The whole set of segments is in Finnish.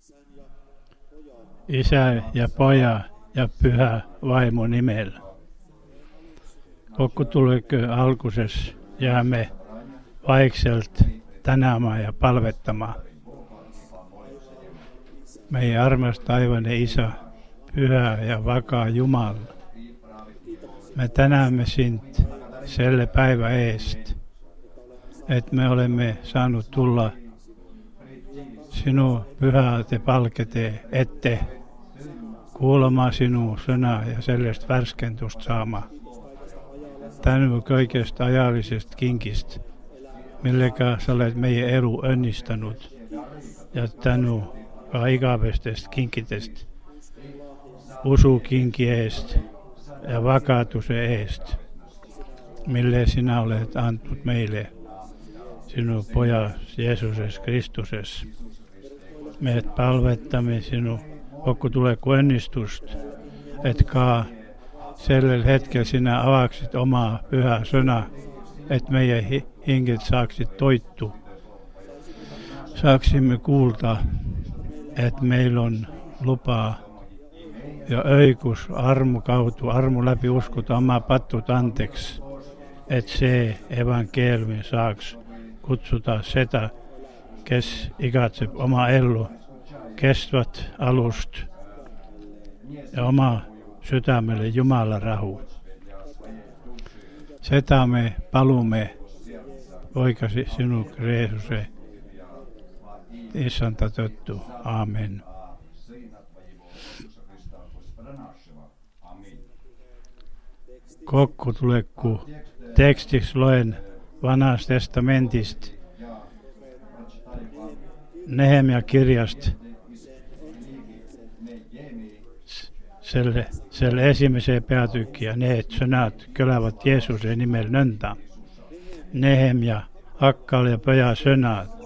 Isä ja Poja ja Pyhä Vaimo nimellä. Kokku tulekö alkuses jäämme vaikselt tänäämään ja palvettamaan. Meidän armas taivainen Isä, Pyhä ja vakaa Jumala. Me tänäämme sint selle päivä eest, että me olemme saanut tulla sinun pyhäte palkete ette kuulemaan sinun sanaa ja sellaista värskentusta saamaan. Tänne kaikesta ajallisesta kinkistä, millekä sä olet meidän elu onnistanut ja tänne ikävästä kinkitestä, usukinki eest ja vakaatuksen eest, mille sinä olet antanut meille sinun Pojas Jeesuses Kristuses. Me palvettamme sinun, kokku tulee onnistusta, etkä sellä hetkellä sinä avaksit omaa pyhää sanaa, että meidän henget saaksit toittu. Saaksimme kuulta, että meillä on lupaa ja öikus armu kautu, armu läpi uskota omaa pattut anteeksi, että se evankeliumi saaks kutsuta sitä, kes ikätseb oma ellu, kestävät alust ja oma sydämelle Jumalan rahu. Sitä me palumme poikasi sinun Jeesuse, Isäntä tottu. Amen. Kokku tulekku tekstiksi loen Vanhasta testamentista Nehemia kirjasta selle ensimmäiseen päätykkiä ne sanat kölävät Jeesuksen nimellä nöntä. Nehemia Hakkal ja Poja sanat.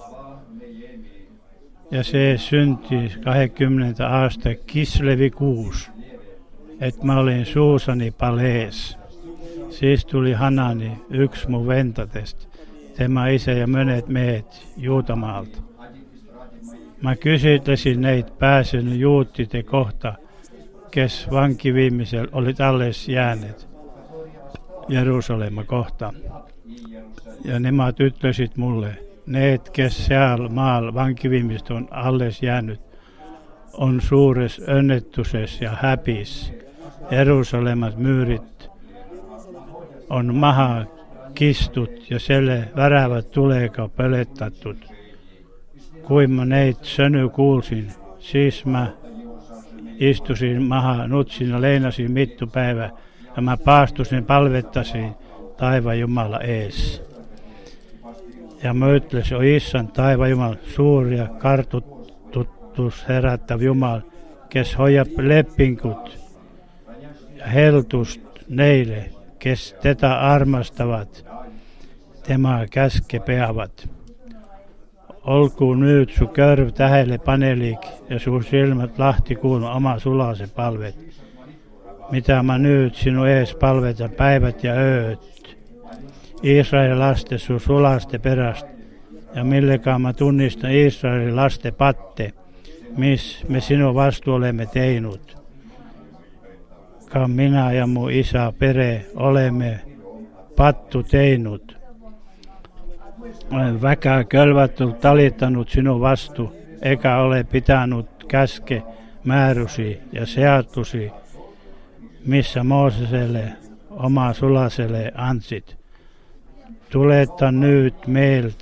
Ja se synti 20 aastat Kislevi 6, että mä olin suusani palees. Siis tuli Hanani, yksi mun ventatest, tämä isä ja monet meet Juutamaalta. Mä kysytlesin neitä pääsenyt juuttite kohta, kes vankiviimisellä olit alles jääneet Jerusalema kohta. Ja nämä tyttösit mulle, neet kes siellä maal vankiviimistä on alles jäänyt, on suures önnettuses ja häpis. Jerusalemat myyrit on maha kistut ja selle värävät tuleeka pölettattut. Kuin mä neit söny kuulsin, siis mä istusin maha nutsin ja leinasin mittupäivä ja mä paastusin palvettasin taivaan Jumala ees. Ja mä ütlesin, o Isän taivaan Jumala, suuri ja kartuttus herättävä Jumala, kes hoiab leppinkut ja heltust neille, kes tätä armastavat, tema käske peavat. Olku nyt su körv tähelle panelik ja su silmät lahti kuulma oma sulase palvet. Mitä mä nyt sinun ees palvetan päivät ja ööt. Israelin laste su sulaste perästä ja millekaan mä tunnistan Israelin laste patte, miss me sinun vastu olemme teinut. Ka minä ja mun isä pere olemme pattu teinut. Olen väkää kölvättult talittanut sinun vastu, eikä ole pitänyt käske määrysi ja seatusi, missä Mooseselle oma sulaselle antsit. Tuleta nyt meiltä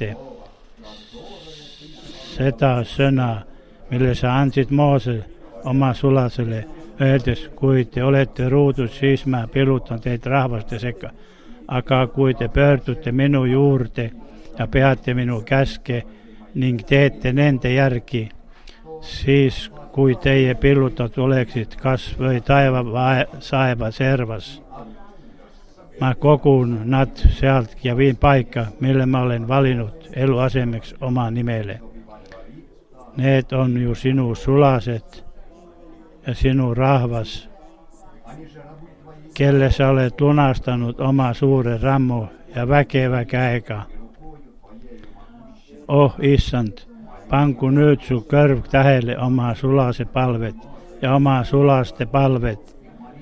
sitä sanaa, mille sä antsit Mooselle oma sulaselle. Öeltes, kui te olette ruudut, siis mä pilutan teitä rahvasta sekä. Aga kui te pöördutte minun juurte ja peatte minun käske, ning teette nende järgi, siis kui teie pillutat oleksid kas või taeva saeva servas. Mä kogun nad sealt ja viin paikka, mille mä olen valinnut eluasemeks oma nimelle. Need on ju sinu sulaset ja sinun rahvas, kelle sä olet lunastanut oma suuren rammu ja väkevä käeka. Oh Isant, panku nyt su körv tähelle omaa sulase palvet ja omaa sulaste palvet,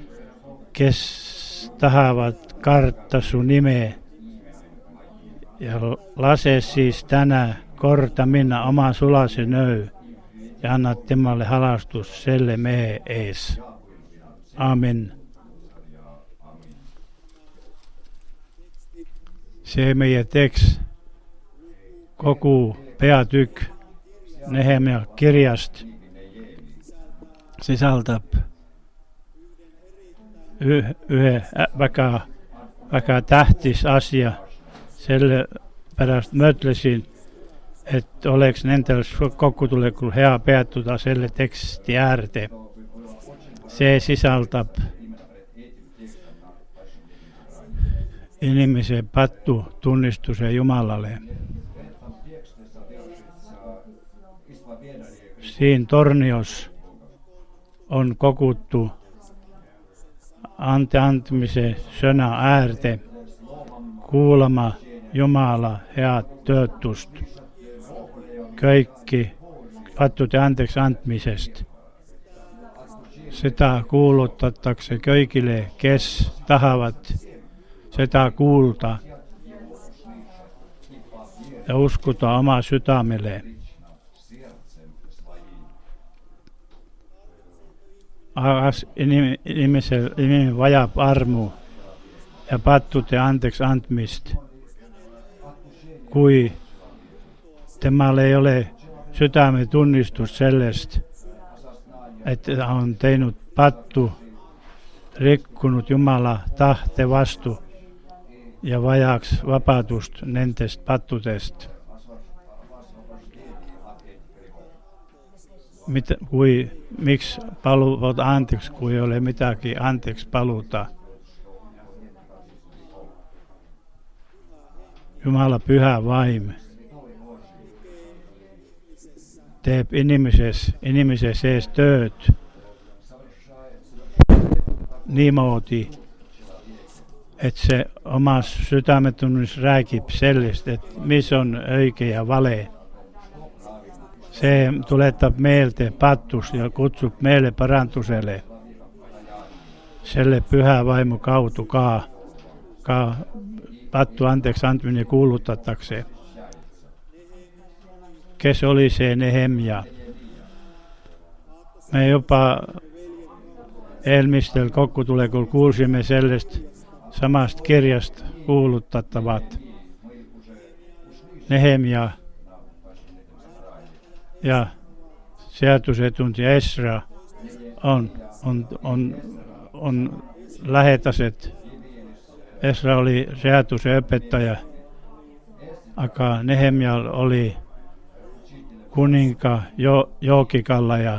kes tahavat kartta sun nimeä. Ja lase siis tänään korta minna oma sulase nöy ja anna temmalle halastus selle mehe ees. Amen. Se meidän tekst koku peatyk Nehemia kirjast sisältää yhden väga tähtis asia. Selle pärast mõtlesin, et oleks nendel kokkutulekul hea peatuda selle teksti äärde. See sisaldab inimese pattu tunnistuse Jumalale. Siin tornios on kokuttu anteantmise sõna äärde kuulama Jumala head töötust, kõiki pattude andeks andmisest. Seda kuulutatakse kõigile, kes tahavad seda kuulda ja uskuda oma südamele. Aga inimene vajab armu ja pattude andeks andmist, kui temal ei ole südame tunnistust sellest, et ta on teinud pattu, rikkunud Jumala tahte vastu ja vajaks vabadust nendest pattudest. Miks paluvad andeks, kui ei ole midagi andeks paluda? Jumala püha vaim teeb inimese sees tööd niimoodi, et see omas südametunnis räägib sellest, et mis on õige ja vale. See tuletab meelde pattust ja kutsub meele parandusele. Selle püha vaimu kaudu ka pattu andeks andmine kuulutatakse. Kes oli see Nehemia? Me juba eelmistel kokkutulekul kuulsime sellest samast kirjast kuulutatavat. Nehemia ja seadusetuntija Esra on lähedased. Esra oli seaduseõpetaja, aga Nehemial oli kuninka joogikallaja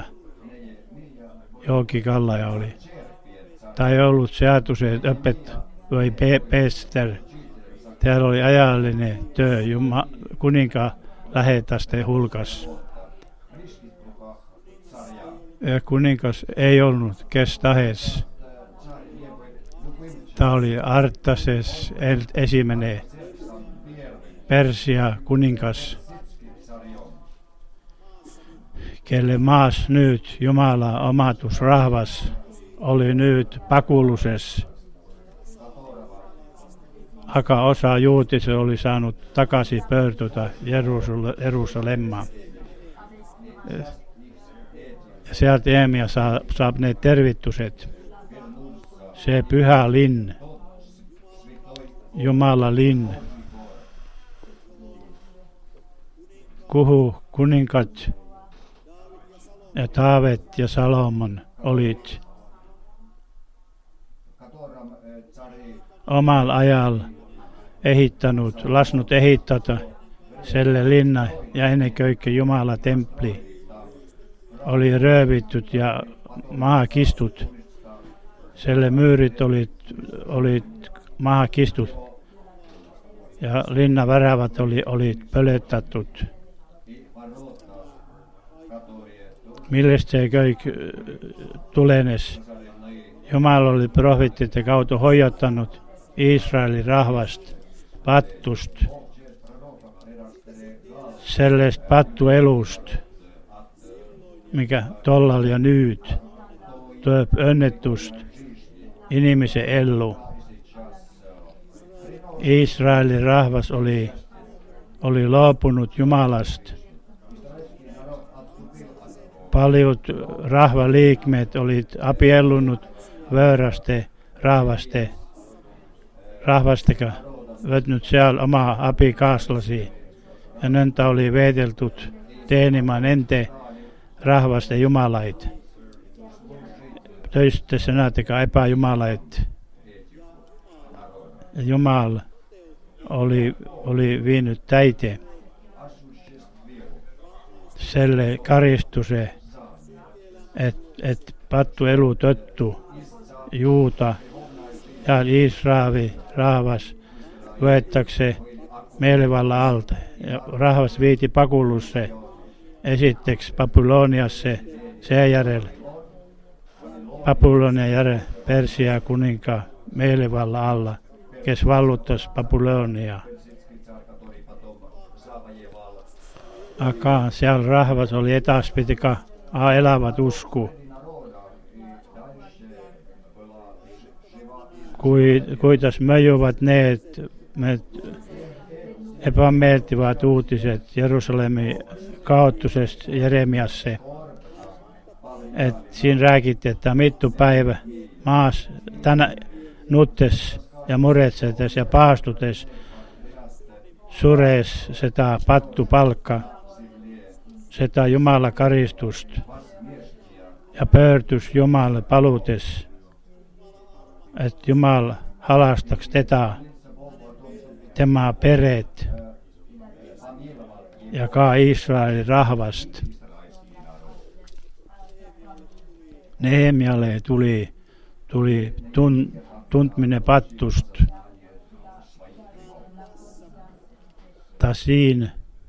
oli. Ta ei ollut seaduseõpetaja või peester. Täällä oli ajallinen työ kuninka lähedaste hulgas. Ja kuningas ei ollut kes tahes. Tämä oli Artases esimene Persia kuningas, kelle maas nyt Jumala omatusrahvas oli nyt pakuluses. Aga osa juutisi oli saanut takaisin pöörtyä Jerusalemmaan. Ja sieltä Nehemia saab ne tervittuset. Se pyhä linn, Jumala linn, kuhu kuninkat ja Taavet ja Salomon olit omal ajal lasnut ehittää selle linna ja ennen kaikkea Jumala templi oli röövittyt ja maha kistut. Selle myyrit olit maha kistut ja linnavärävät olit pölettätut. Millest se kõik tulenes? Jumala oli profeettide kaudu hoiattanut Israelin rahvast pattust sellaista pattuelust, mikä tollal ja nyt tuo onnetust inimisen ellu. Israelin rahvas oli luopunut Jumalasta. Paljut rahvaliikmeet olit apiellunut vöyräste rahvasteka vetnyt siellä omaa apikaaslasi. Ja nöntä oli veeteltut teenimään ente rahvaste jumalait. Töistä sanateka epäjumalait. Jumal oli viinyt täite. Selle karistuse, että pattu elu töttu Juuta ja Israeli rahvas voittakseen mielivalla alta. Ja rahvas viiti pakulusse esitteeksi Babyloniasse sen järjellä. Babylonia järjellä Persia kuninka mielivalla alla, kes valluttas Babyloniaa. Akaan siellä rahvas oli etaspitika elävät usku. Kuitas möjuvat ne epämieltivät uutiset Jerusalemin kaoottusesta Jeremiassa. Et siinä rääkittiin, että mittu päivä maas tänä nuttes ja muretsetes ja paastutes surees sitä pattu palkka, sitä Jumala karistust ja pöörtys Jumala palutes, että Jumala halastaks tämä pereet ja Israelin rahvast. Nehemialle tuli tuntminen pattust. Siin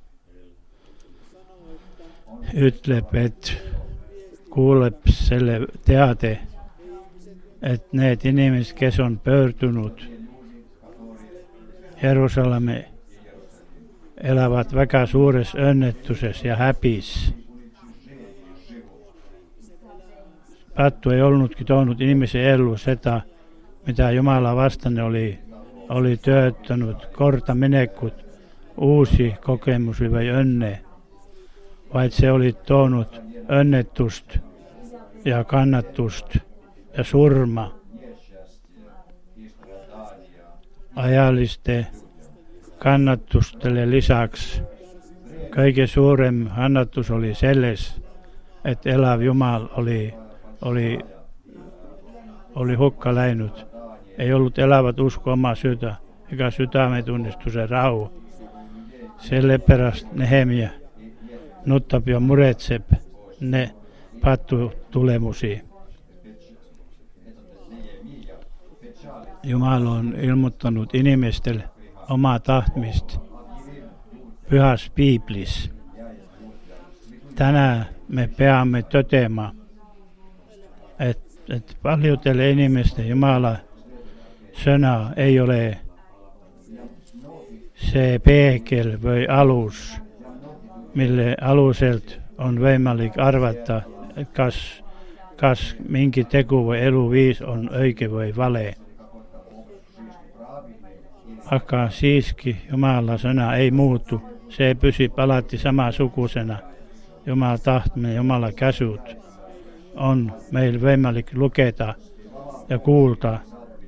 ytlep, et kuulep selle teate, että need inimesed, kes on pöörtynyt Jerusalemme, elävät väga suures õnnetuses ja häpis. Pattu ei ollutkin tuonut inimisen ellu sitä, mitä Jumala vastanne oli tööttänyt, korta menekut, uusi kokemus vai önne, vaid se oli tuonut önnetust ja kannatust ja surma. Ajalliste kannatustelle lisäksi kaikkein suurempi kannatus oli selles, että elävä Jumal oli hukka läinyt. Ei ollut elävät usko omaa sydä, eikä sydämen tunnistu se rauha. Selle perästä Nehemia nuttab ja muretseb ne pattu tulemusi. Jumal on ilmoittanut inimestelle omaa tahtmista pyhässä Biblissä. Tänään me peamme toteamaan, että paljutelle inimisten Jumala sana ei ole se pekel või alus, mille aluselt on võimalik arvata, kas mingi tegu või eluviis on õige või vale. Aga siiski Jumala sõna ei muutu, see püsib alati samasugusena. Jumala tahtmine, Jumala käsud on meil võimalik lugeda ja kuulda.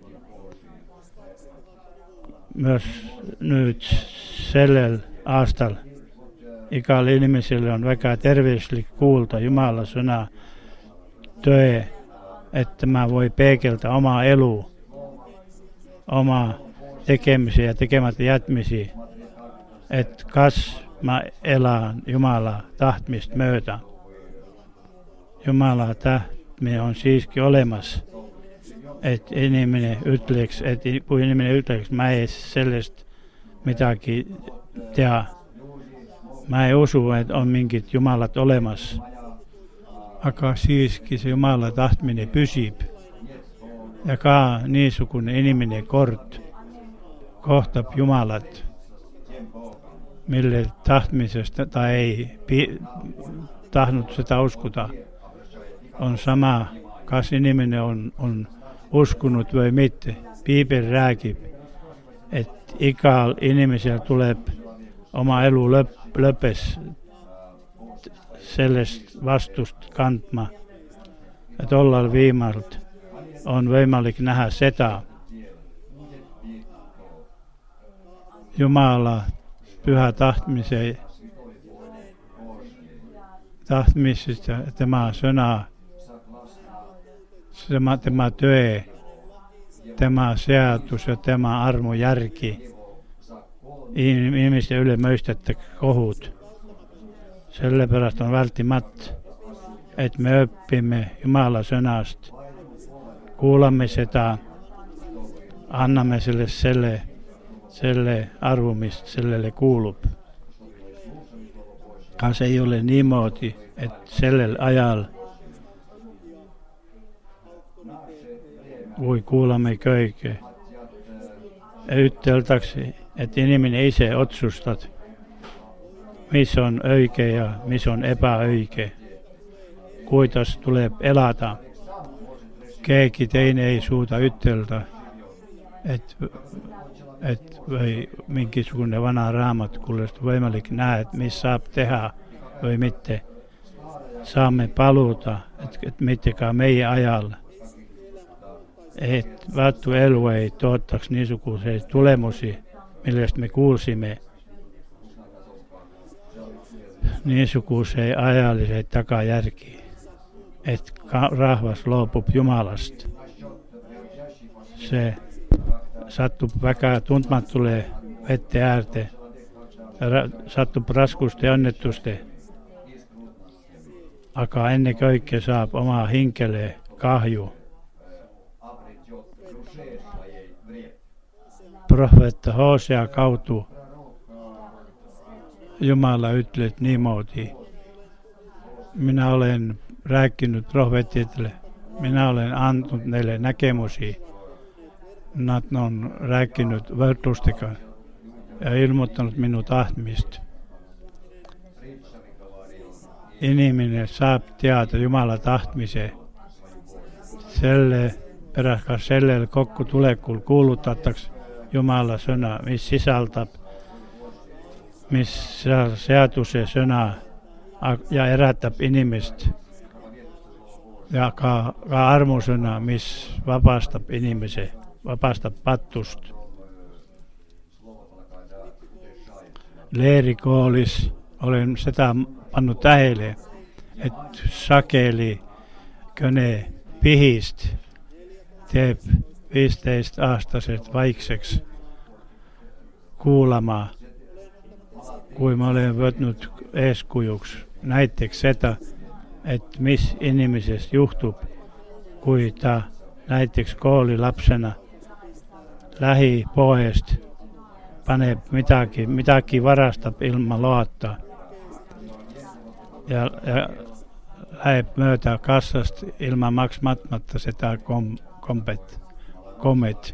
Myös nyt sellel aastal igal inimesel on väga tervislik kuulda Jumala sõna tõe, et tema voi peegelda oma elu, oma tekemisi ja tegemata jätmisi, et kas ma elan Jumala tahtmist mööda. Jumala tahtmine on siiski olemas, et inimene ütleks, kui inimene ütleks, ma ei sellest midagi tea. Ma ei usu, et on mingit Jumalat olemas. Aga siiski see Jumala tahtmine püsib. Ja ka niisugune inimene kord kohtab Jumalat. mille tahtmisesta tai ei tahnut sitä uskota. On sama, kas inimene on uskunut või mitte. Piibel räägib, et igal inimesel tuleb oma elu lõppes sellest vastust kandma. Ja tollal viimalt on võimalik näha seda Jumala püha tahtmisest ja tema sõna, tema töö, tema seadus ja tema armu järgi inimeste üle mõistetakse kohut. Sellepärast on vältimatu, et me õpime Jumala sõnast, kuulame seda, anname sellest selle arvu, mis sellele kuulub. Kas ei ole niimoodi, et sellel ajal, kui kuulame kõike, üteldakse, et inimene ise otsustab, mis on õige ja mis on ebaõige, kuidas tuleb elada. Keegi teine ei suuda ütelda, et või mingisugune vana raamat, kullest võimalik näed, mis saab teha või mitte. Saame paluda, et mitte ka meie ajal, et vaatu elu ei tootaks niisuguseid tulemusi, millest me kuulsime. Niisuguse ajaliseid tagajärgi, et rahvas loobub Jumalast. See satub väga tundmatule vette äärde, satub raskuste ja õnnetuste, aga enne kõike saab oma hingele kahju. Prohvet Hosea kaudu Jumala ütleb niimoodi. Mina olen rääkinud prohvetidele, mina olen andnud neile nägemusi. Nad on rääkinud võrdlustega ja ilmutanud minu tahtmist. Inimene saab teada Jumala tahtmise. Pärast ka sellel kokkutulekul kuulutatakse Jumala sõna, mis sisaldab, mis seaduse sõna ja äratab inimest. Ja ka armusõna, mis vabastab inimese. Vabastab patust. Leerikoolis olen seda pannud tähele, et sageli kõne pihist teeb 15-aastaselt vaikseks kuulama, kui ma olen võtnud eeskujuks näiteks seda, et mis inimesest juhtub, kui ta näiteks koolilapsena lähipoest paneb midagi varastab ilma loata ja läheb mööda kassast ilma maksmatmata seda kommet.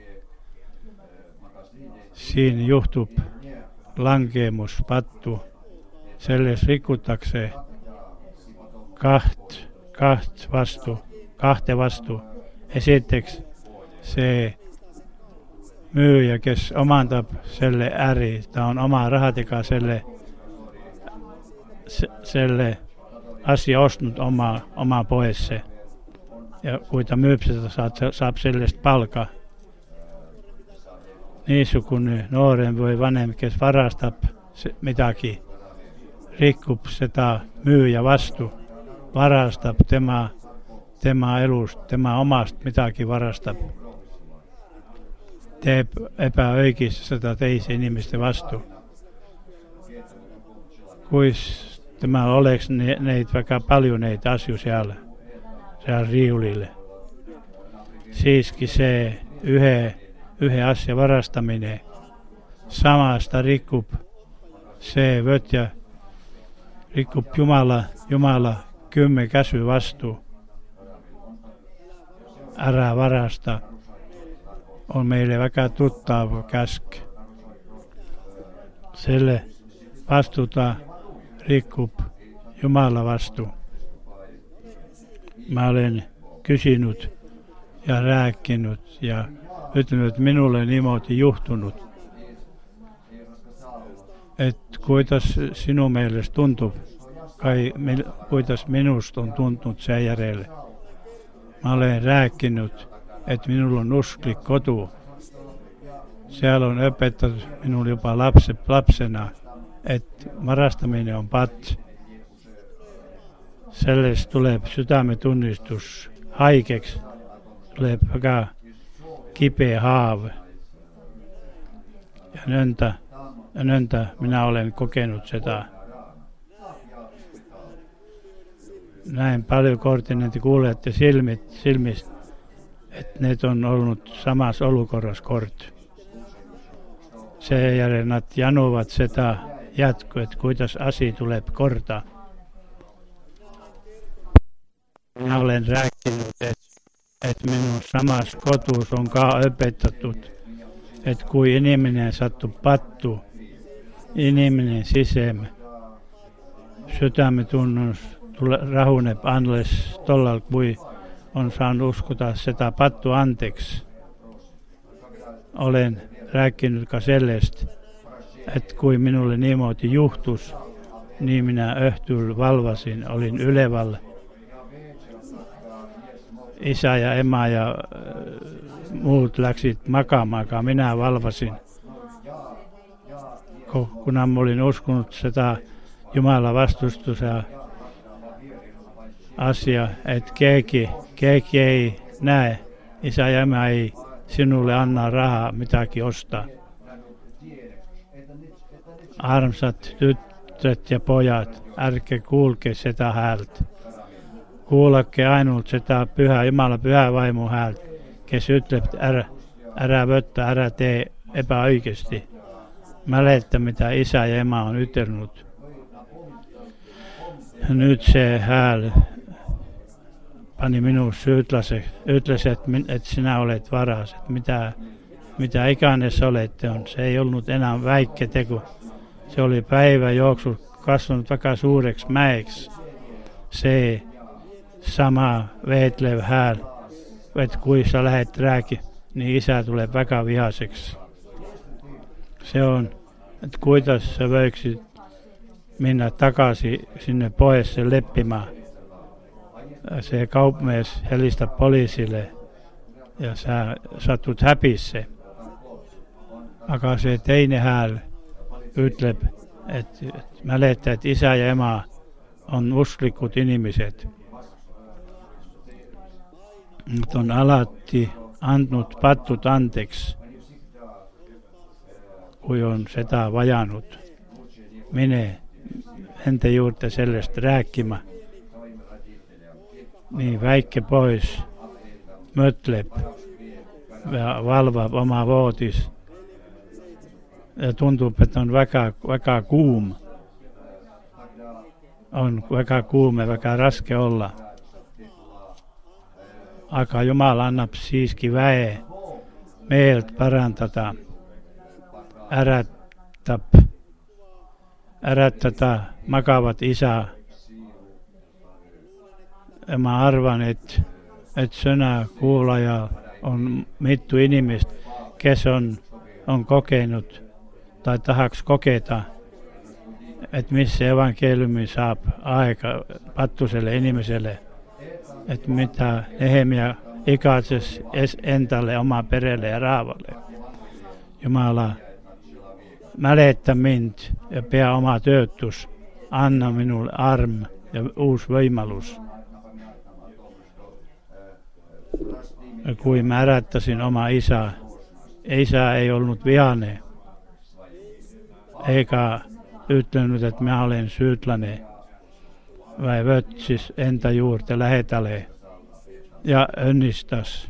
Siin juhtub langemus pattu, selles rikutakse kahte vastu. Esiteks see müüja, kes omandab selle äri, ta on oma rahadega selle asja ostnud oma poesse. Ja kui ta müüb seda, saab sellest palga. Niisugune noorem või vanem, kes varastab midagi, rikub seda müüja vastu, varastab tema elust, tema omast midagi varastab. Teeb ebaõigesti seda teise inimeste vastu. Kui temal oleks neid väga palju neid asju seal riiulile, siiski see ühe asja varastamine, samas ta rikub, see võtja rikub Jumala 10 käsu vastu. Ära varasta on meile väga tuttav käsk. vastuuta rikkup Jumala vastu. Mä olen kysynyt ja rääkkinyt ja ytellyt, että minulle niimoodi juhtunut. Että kuitas sinun mielestä tuntuu, kuitas minusta on tuntunut sen järjelle. Mä olen rääkkinyt, että minulla on uskli kotu. Siellä on opettanut minulle jopa lapsena, että varastaminen on pat. Sellaista tulee sydämen tunnistus haikeksi, tulee aika kipeä haave. Ja nöntä minä olen kokenut sitä. Näin paljon kortineet kuulette silmistä, että ne on ollut samassa olukorras kortti. Se järjennät januvat sitä jatku, että kuitas asia tulee kortaa. Minä olen rääkkinyt, että minun samassa kotuus on opetettu, että kun iniminen sattuu pattu, iniminen sisään, sydämen tunnus rahunep anles tollal, kui on saanut uskota sitä pattu anteeksi. Olen rääkkinyt ka sellest, että kui minulle niimoodi juhtus, niin minä öhtyl valvasin, olin ylevalla. Isä ja ema ja muut läksit makaamaan, minä valvasin. Kun mä olin uskonut sitä Jumala vastustus ja asia, että keegi ei näe, isä ja ema ei sinulle anna rahaa mitäkin ostaa. Armsat tytöt ja pojat, älkää kuulke sitä häältä. Kuulakke ainult sitä Jumala pyhä vaimon häältä, kes ütleb, älä võtta, älä tee epäoikesti. Mäleta, mitä isä ja ema on ütelnud. Nyt se hääl pani minuus syytlaseks, ütles, että sinä olet varas, että mitä iganes olette on. Se ei ollut enää väike tegu. Se oli päivän jooksul kasvanut väga suureksi mäeksi. Se sama veetlev hääl, että kui sa lähet rääki, niin isä tulee väga vihaseksi. Se on, että kuidas sä võiksid minna takaisin sinne poesse leppimään. Se kaupmees helistab poliisille ja sä satud häbisse. Aga see teine hääl ütleb, et mäleta, et isä ja ema on usklikud inimesed. Nad on alati andnud patud anteeksi, kui on seda vajanud. Mine nende juurde sellest rääkima. Nii väike pois mõtleb ja valvab oma voodis. Ja tundub, et on väga kuum. On väga kuum ja väga raske olla. Aga Jumal annab siiski väe meelt parandada. Ärätada magavat isa. Ja ma arvan, et sõna kuulaja on mitu inimest, kes on kogenud tai tahaks kogeda, et mis evankeeliumi saab aega patusele inimesele, et mitä Nehemia igatses endale, oma perele ja rahvalle. Jumala, mäleta mind ja pea oma töötus, anna minulle arm ja uus võimalus. Ja kui mä ärättäsin oma isä ei ollut vihane, eikä ütlenud, että mä olen syytläne, vai võtsis enda juurde lähedale ja õnnistas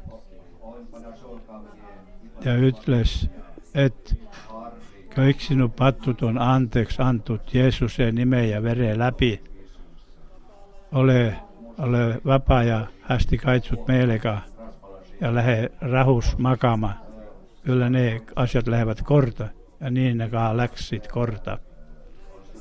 ja ütles, et kõik sinu patud on andeks antud Jeesuse nime ja vere läbi. Ole vaba ja hästi kaitstud meelega ja lähe rahus magama. Kyllä ne asiat lähevad korda ja niin ne ka läksid korda.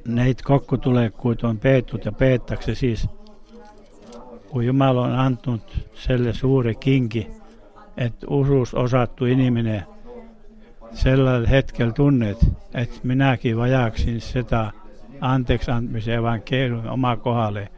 Neit kokku tulee, kun on peettut ja peettaksi siis, kun Jumala on antanut selle suuri kinki, että usus osattu iniminen sellaisella hetkellä tunnet, että minäkin vajaaksin sitä anteeksi antamisen evankeliumin oma kohdalle.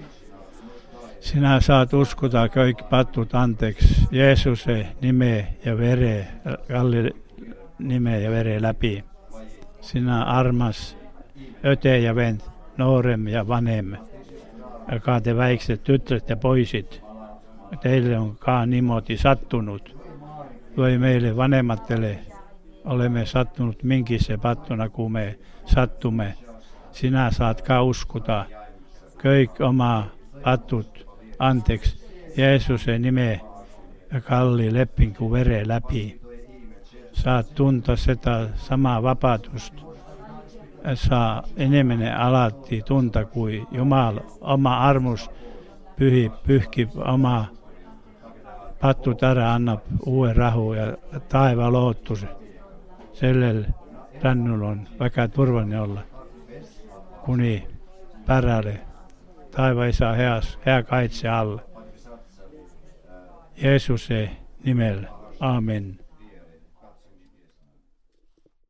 Sinä saat uskota kaikki pattut anteeksi Jeesuksen nimeä ja vere, kalli nimeä ja vere läpi. Sinä armas öte ja vent, nuoremme ja vanemme. Joka te väikset tytöt ja poisit. Teille on nimoti sattunut. Voi meille vanhemmattele. Olemme sattunut minkissä pattuna, kun me sattumme. Sinä saat uskota kaikki oma pattut anteeksi Jeesuksen nimeä ja kalli leppin kuin vere läpi. Saat tuntea sitä samaa vapautusta. Saa enemmän alatti tunta kuin Jumala oma armus pyyhki oma pattu tära anna uuden rahu ja taivaan loottus. Sellel rannulla on vaikka turvallinen olla. Kuni pärälle taivaan saa hea kaitse alle. Jeesuksen nimellä. Amen.